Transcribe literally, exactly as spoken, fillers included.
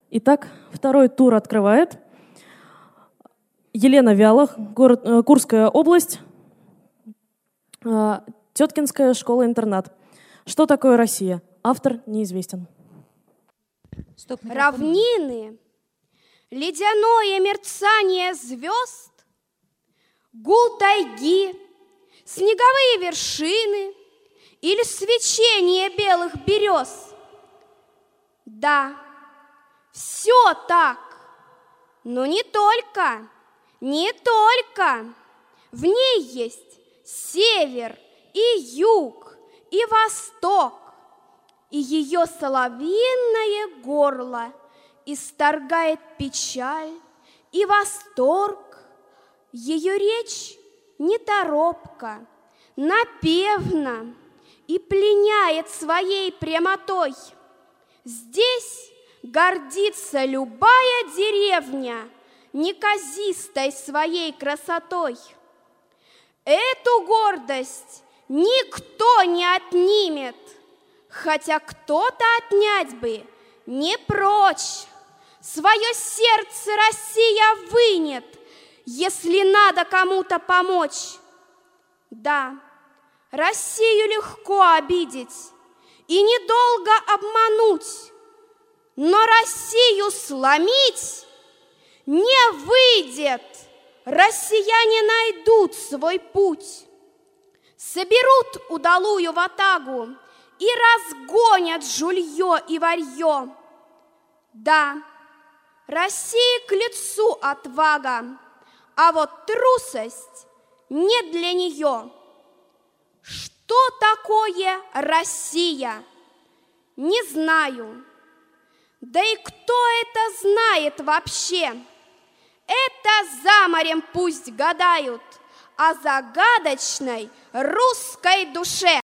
Итак, второй тур открывает Елена Вялах, город, э, Курская область, э, Теткинская школа-интернат. Что такое Россия? Автор неизвестен. Стоп, Равнины, ледяное мерцание звезд, гул тайги, снеговые вершины или свечение белых берез. Да, все так, но не только, не только. В ней есть север и юг, и восток, и ее соловьиное горло исторгает печаль и восторг. Ее речь неторопка, напевна и пленяет своей прямотой. Здесь гордится любая деревня неказистой своей красотой. Эту гордость никто не отнимет, хотя кто-то отнять бы не прочь. Свое сердце Россия вынет, если надо кому-то помочь. Да, Россию легко обидеть и недолго обмануть, но Россию сломить не выйдет. Россияне найдут свой путь, соберут удалую ватагу и разгонят жулье и варье. Да, России к лицу отвага, а вот трусость не для нее. Что такое Россия? Не знаю. Да и кто это знает вообще? Это за морем пусть гадают о загадочной русской душе.